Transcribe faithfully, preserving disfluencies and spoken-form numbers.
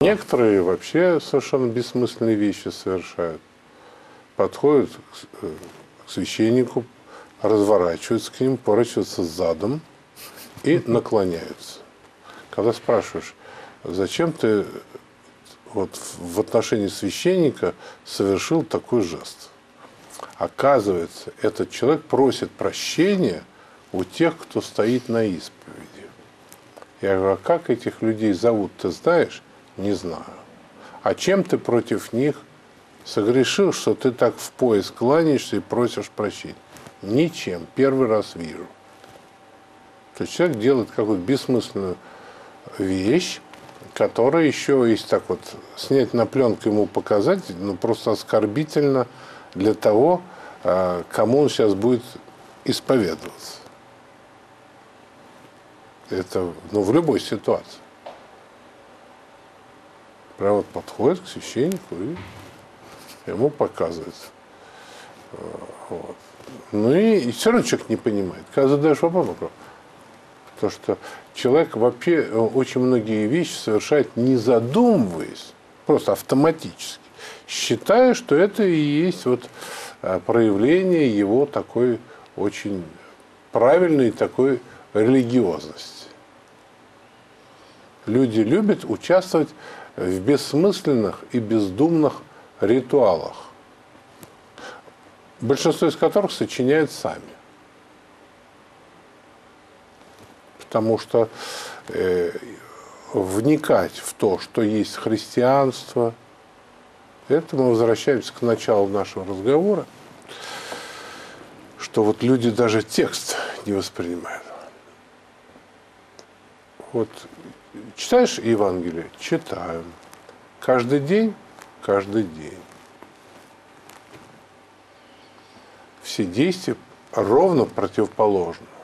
Некоторые вообще совершенно бессмысленные вещи совершают. Подходят к священнику, разворачиваются к нему, поворачиваются задом и наклоняются. Когда спрашиваешь, зачем ты вот в отношении священника совершил такой жест? Оказывается, этот человек просит прощения у тех, кто стоит на исповеди. Я говорю, а как этих людей зовут, ты знаешь? Не знаю. А чем ты против них согрешил, что ты так в пояс кланяешься и просишь прощения? Ничем. Первый раз вижу. То есть человек делает какую-то бессмысленную вещь, которая еще, если так вот снять на пленку ему показать, ну просто оскорбительно для того, кому он сейчас будет исповедоваться. Это, ну, в любой ситуации. Прямо вот подходит к священнику и ему показывается. Вот. Ну и, и все равно человек не понимает. Когда задаешь вопрос, то что человек вообще очень многие вещи совершает, не задумываясь, просто автоматически, считая, что это и есть вот проявление его такой очень правильной такой религиозности. Люди любят участвовать в бессмысленных и бездумных ритуалах, большинство из которых сочиняют сами. Потому что э, вникать в то, что есть христианство, это мы возвращаемся к началу нашего разговора, что вот люди даже текст не воспринимают. Вот читаешь Евангелие? Читаем. Каждый день? Каждый день. Все действия ровно противоположны.